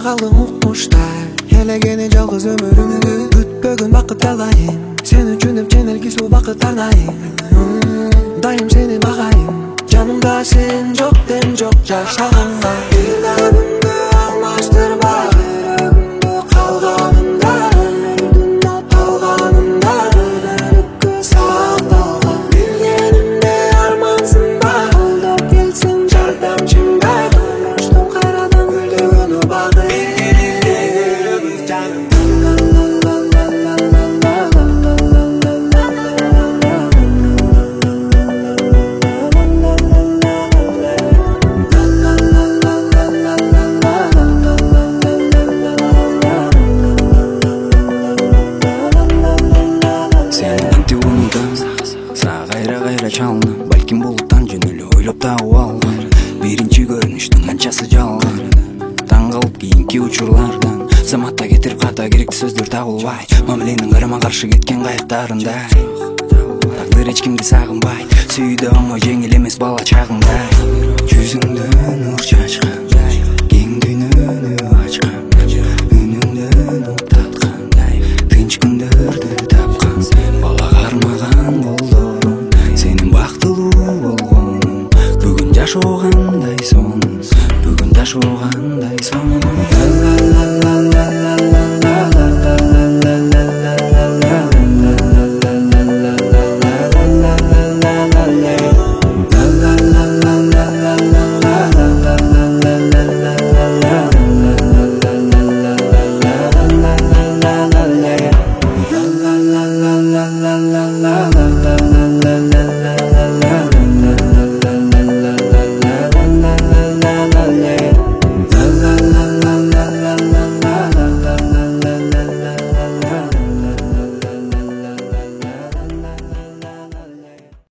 калдың укмуштай, элегени жалгыз өмүрүңдү күтпөгөн бакыт алайын. Сен үчүн ченелги суу бакыт арнайын. Дайым сени багайын, жанымда сен жок дем жок жашаганга. Бир күндү алмаштырбай жүрөгүмдү калганымда, алганымда өрүккө сакталган. Билгенимде армансың бар, алдап келсең жардамчың бар. Турмуштун кайрадан гүлдөгөнү багы, бергенилде жүрөгүм жаным. Çalınım, balkim buluttan jönөлү ойлоп таап алган. Биринчи көрүнүштүн канчасы жалган. Таң калып кийинки учурлардан заматта кетирип ката керектүү сөздөр табылбай, мамиленин карама каршы кеткен кайыктарындай. Тагдыр эч кимди сагынбай, сүйүүдө оңой жеңил эмес бала чагыңдай. Жүзүңдө нур чачкандай, кең дүйнөнү ачкан, үнүңдөн уп таткандай, тынч күндөрдү тапкан. Бала кармаган колдорум, сенин бактылуу болгонуң, бүгүн жашоогандай сонун, бүгүн жашооган